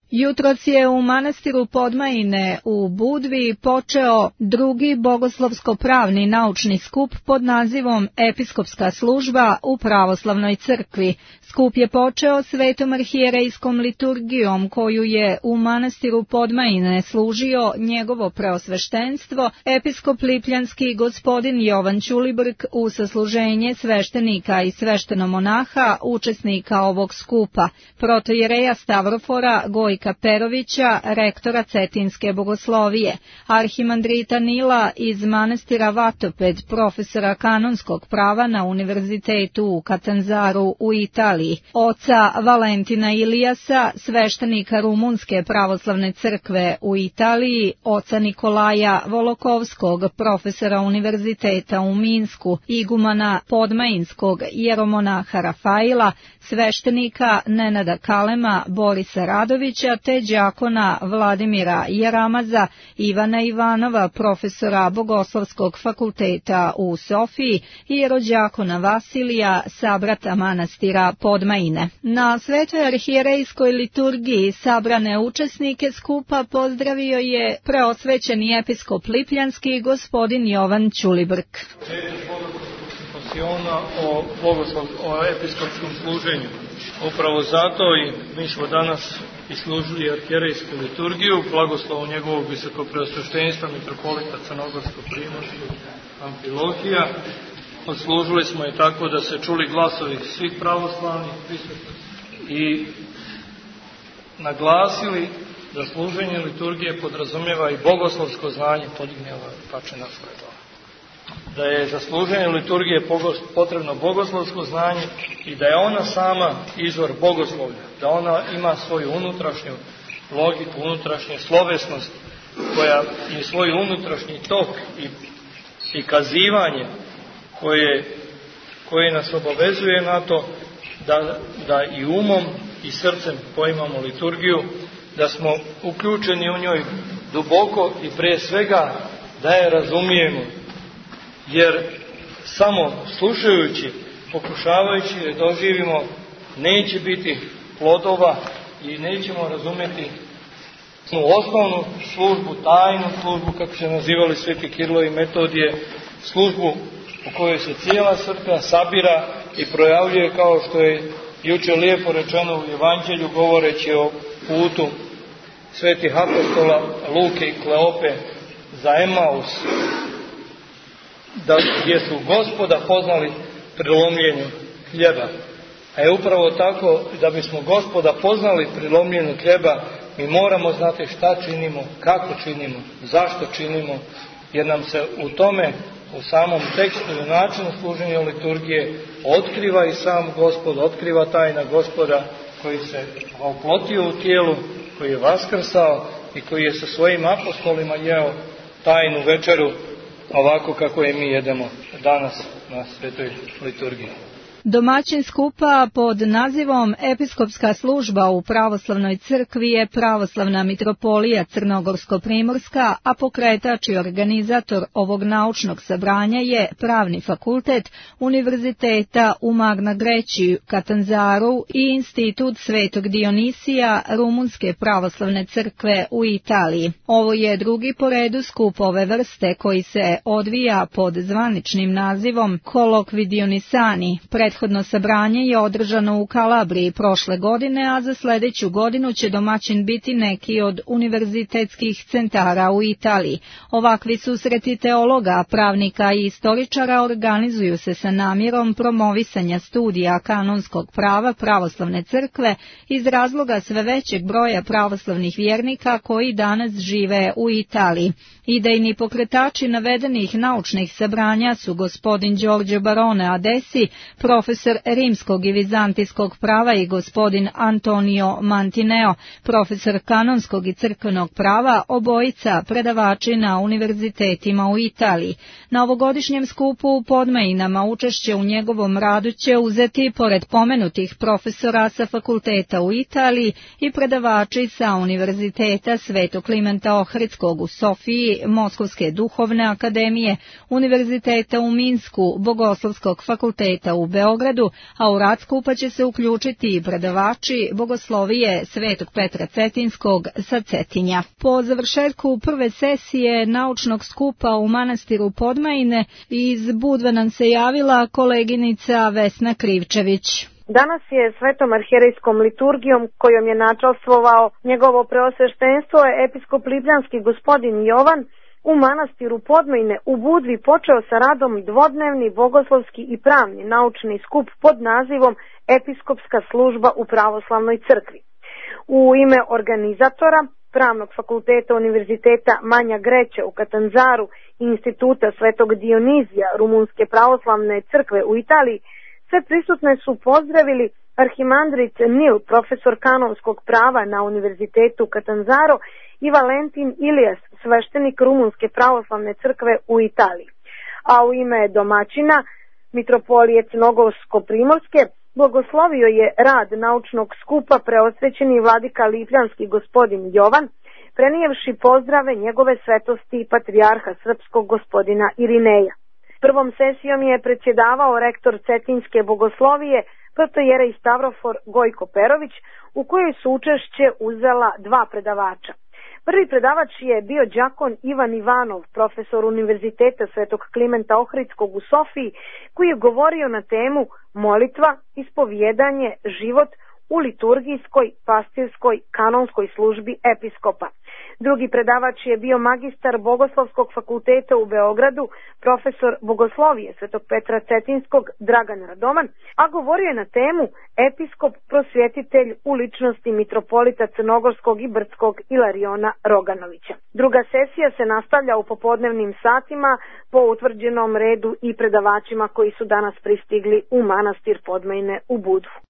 Jutros je u manastiru Podmajine u Budvi počeo drugi bogoslovsko-pravni naučni skup pod nazivom Episkopska služba u pravoslavnoj crkvi. Skup je počeo svetom arhijerejskom liturgijom koju je u manastiru Podmajine služio njegovo preosveštenstvo, episkop lipljanski gospodin Jovan Ćulibrk u sasluženje sveštenika i sveštenomonaha, učesnika ovog skupa, protojereja Stavrofora Gojka Perovića, rektora Cetinske bogoslovije, arhimandrita Nila iz manastira Vatoped, profesora kanonskog prava na univerzitetu u Katanzaru u Italiji, oca Valentina Ilijasa, sveštenika Rumunske pravoslavne crkve u Italiji, oca Nikolaja Volokovskog, profesora univerziteta u Minsku, igumana Podmajinskog jeromonaha Rafaila, sveštenika Nenada Kalema, Borisa Radovića, te đakona Vladimira Jeramaza, Ivana Ivanova, profesora Bogoslovskog fakulteta u Sofiji i rođakona Vasilija, sabrata manastira Podmajine. Na svetoj arhijerejskoj liturgiji sabrane učesnike skupa pozdravio je preosvećeni episkop lipljanski gospodin Jovan Ćulibrk. O episkopskom služenju. Upravo zato i mi smo danas islužili arhijerejsku liturgiju, blagoslovu njegovog visokopreosveštenstva mitropolita Crnogorsko-primorskog Amfilohija. Odslužili smo je tako da se čuli glasovi svih pravoslavnih prisutnih i naglasili da služenje liturgije podrazumijeva i bogoslovsko znanje, podignjava pače na svoje glave. Da je za služenje liturgije potrebno bogoslovsko znanje i da je ona sama izvor bogoslovlja, da ona ima svoju unutrašnju logiku, unutrašnju slovesnost, koja je svoj unutrašnji tok i kazivanje koje nas obavezuje na to da i umom i srcem poimamo liturgiju, da smo uključeni u njoj duboko i prije svega da je razumijemo. Jer samo slušajući, pokušavajući da doživimo, neće biti plodova i nećemo razumjeti osnovnu službu, tajnu službu, kako se nazivali sveti Kirilo i Metodije, službu u kojoj se cijela crkva sabira i projavljuje, kao što je juče lijepo rečeno u Evanđelju govoreći o putu svetih apostola Luke i Kleope za Emaus, gdje su Gospoda poznali pri lomljenju hljeba. A je upravo tako, da bismo Gospoda poznali pri lomljenju hljeba, mi moramo znati šta činimo, kako činimo, zašto činimo, jer nam se u tome, u samom tekstu i načinu služenja liturgije otkriva i sam Gospod, otkriva tajna Gospoda koji se oplotio u tijelu, koji je vaskrsao i koji je sa svojim apostolima jeo tajnu večeru, ovako kako je mi jedemo danas na svetoj liturgiji. Domaćin skupa pod nazivom Episkopska služba u pravoslavnoj crkvi je Pravoslavna mitropolija Crnogorsko-primorska, a pokretač i organizator ovog naučnog sabranja je Pravni fakultet Univerziteta u Magna Greci, Katanzaru i Institut Svetog Dionisija Rumunske pravoslavne crkve u Italiji. Ovo je drugi po redu skup ove vrste koji se odvija pod zvaničnim nazivom Colloqui Dionisani. Prethodno sabranje je održano u Kalabriji prošle godine, a za sljedeću godinu će domaćin biti neki od univerzitetskih centara u Italiji. Ovakvi susreti teologa, pravnika i istoričara organizuju se sa namjerom promovisanja studija kanonskog prava pravoslavne crkve iz razloga sve većeg broja pravoslavnih vjernika koji danas žive u Italiji. Idejni pokretači navedenih naučnih sabranja su gospodin Giorgio Barone Adesi, profesor rimskog i vizantijskog prava, i gospodin Antonio Mantineo, profesor kanonskog i crkvenog prava, obojica predavači na univerzitetima u Italiji. Na ovogodišnjem skupu u Podmajinama učešće u njegovom radu će uzeti, pored pomenutih profesora sa fakulteta u Italiji, i predavači sa Univerziteta Svetog Klimenta Ohridskog u Sofiji, Moskovske duhovne akademije, Univerziteta u Minsku, Bogoslovskog fakulteta u Beogradu, Beogradu, a u rad skupa će se uključiti i predavači bogoslovije Svetog Petra Cetinskog sa Cetinja. Po završetku prve sesije naučnog skupa u manastiru Podmajine iz Budve nam se javila koleginica Vesna Krivčević. Danas je svetom arhijerejskom liturgijom kojom je načastvovao njegovo preosveštenstvo episkop Lipljanski gospodin Jovan u manastiru Podmajine u Budvi počeo sa radom dvodnevni bogoslovski i pravni naučni skup pod nazivom Episkopska služba u pravoslavnoj crkvi. U ime organizatora Pravnog fakulteta Univerziteta Manja Greće u Katanzaru i Instituta Svetog Dionizija Rumunske pravoslavne crkve u Italiji, sve prisutne su pozdravili arhimandrit Nil, profesor kanonskog prava na Univerzitetu Catanzaro, i Valentin Ilijas, sveštenik Rumunske pravoslavne crkve u Italiji. A u ime domaćina, mitropolije Crnogorsko-primorske, blagoslovio je rad naučnog skupa preosvećeni vladika Lipljanski gospodin Jovan, prenijevši pozdrave njegove svetosti i patrijarha srpskog gospodina Irineja. Prvom sesijom je predsjedavao rektor Cetinjske bogoslovije, protojerej Stavrofor Gojko Perović, u kojoj su učešće uzela dva predavača. Prvi predavač je bio đakon Ivan Ivanov, profesor Univerziteta Svetog Klimenta Ohridskog u Sofiji, koji je govorio na temu molitva, ispovjedanje, život u liturgijskoj, pastirskoj, kanonskoj službi episkopa. Drugi predavač je bio magistar Bogoslovskog fakulteta u Beogradu, profesor bogoslovije Svetog Petra Cetinskog Dragan Radoman, a govorio je na temu episkop prosvjetitelj u ličnosti mitropolita Crnogorskog i Brdskog Ilariona Roganovića. Druga sesija se nastavlja u popodnevnim satima po utvrđenom redu i predavačima koji su danas pristigli u manastir Podmajine u Budvu.